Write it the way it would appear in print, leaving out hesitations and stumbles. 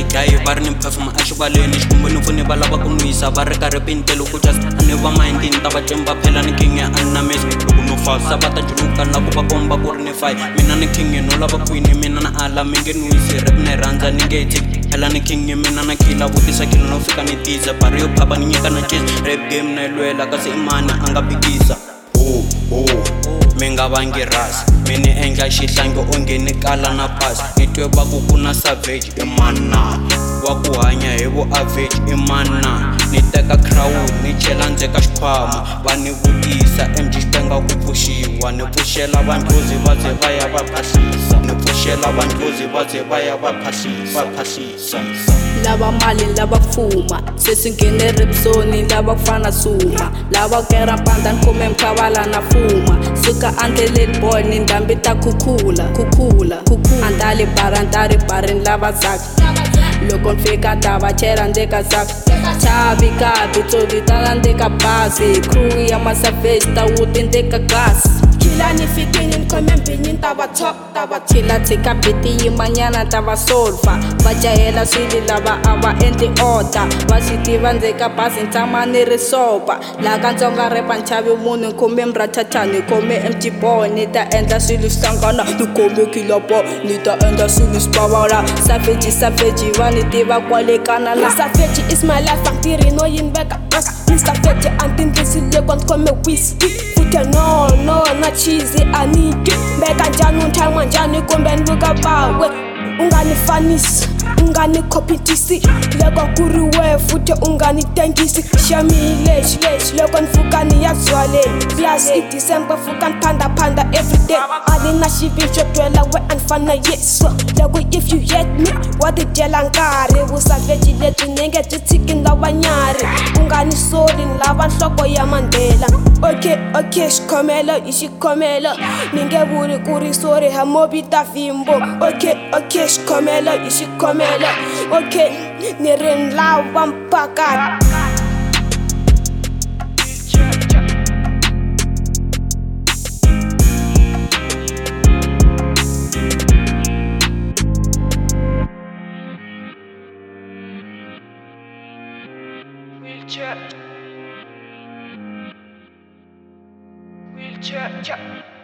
yayi va ri ni perform exivaleni xikombo pfuni va lava ku nwisa va ri karhi pintelo ku just a ni va mindini ta va cemba phela ni king a ni na mesi loko no fasa va ta juluka na ku va komba ku ri ni fight mina ni king no lava kwini mina na ala mi nge nwisi rap ni rhandza ni nge tiki phela ni king mina na kila vutisa kila no fika ni tisa bari yo phapa ni nyika na chase rap game na ilwela kasi imani a nga bikisa mi nga vangi rasi mi ni endla xihlangi onge ni kala na pasi ni twe va ku ku na savage i mana wa ku hanya hi vo average i mana ni teka crown ni chela ndzeka xikhwama va ni vutisa mg xitenga ku pfuxiwa ni pfuxela vandlozi va ze va ya va phahlisa ni pfuxela vandlozi va ze va ya va phahlisa lava mali lava fuma sesi nghene ripsoni lava kufana suma lava kera panda ni khume mkhavala na fuma suka andleleni boy ni ndhambi ta khukhula andali bari ni lava zaka loko ni fika ta va chela ndzeka zaka chavi kabi tsovi tala ndeka basi crew ya masavage ta wuti ndeka gasi kila ni fikini ni khome mbhinyi ta va top ta va chila tshika biti yimanyana ta va solfa va jahela swilo lava a va endli order va swi tiva ndzeka basi ni tshama ni ri soba laha katsonga repa nchavi munhu ni khome mratata ni khome mg boy ni ta endla swilo swi hlangana ni khome killer boy ni ta endla swilo swi pavala savage va ni tiva kwale kanala savage is my life vatirhi no yini veka ni savage antindlisile kwa ni khome whisky futhi no na cheese aniki beka njani unthanwa njani kumbe ni vuka bawe unganifanisi ungani competisi loko ku ri we futhi ungani tengisi xamilexi loko ni fuka ni ya byaleni plus i December fuka ni phanda everyday a ni na xivi xo twela we a ni fana yeso loko if you hate me wa ti dyela nkarhi vusavheji lebyi ni nge byi tshikini lavanyari ungani soli ni lava nhloko ya Mandela okay xikhomelo i xikhomelo ni nge vuli ku ri sori hamobi ta vimbo okay xikhomelo i xikhomelo okay ni ri ni lava mpakani Wheelchair.